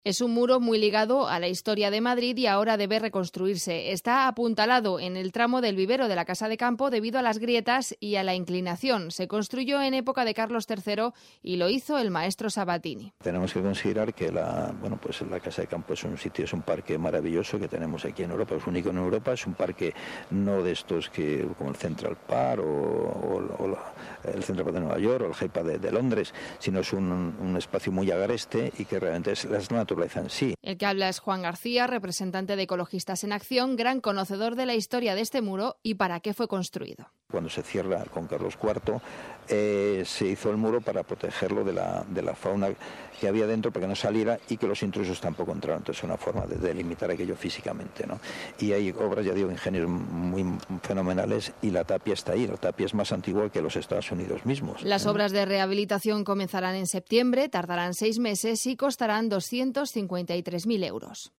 Es un muro muy ligado a la historia de Madrid y ahora debe reconstruirse. Está apuntalado en el tramo del vivero de la Casa de Campo debido a las grietas y a la inclinación. Se construyó en época de Carlos III y lo hizo el maestro Sabatini. Tenemos que considerar que la Casa de Campo es un parque maravilloso que tenemos aquí en Europa, es único en Europa, es un parque no de estos como el Central Park o el Central Park de Nueva York o el Hyde Park de Londres, sino es un espacio muy agreste y que realmente es la naturaleza en sí. El que habla es Juan García, representante de Ecologistas en Acción, gran conocedor de la historia de este muro y para qué fue construido. Cuando se cierra con Carlos IV, se hizo el muro para protegerlo de la fauna que había dentro, para que no saliera y que los intrusos tampoco entraran. Entonces es una forma de delimitar aquello físicamente, ¿no? Y hay obras, ya digo, ingenieros muy fenomenales y la tapia está ahí. La tapia es más antigua que los Estados Unidos mismos. Las obras de rehabilitación comenzarán en septiembre, tardarán 6 meses y costarán 253.000 euros.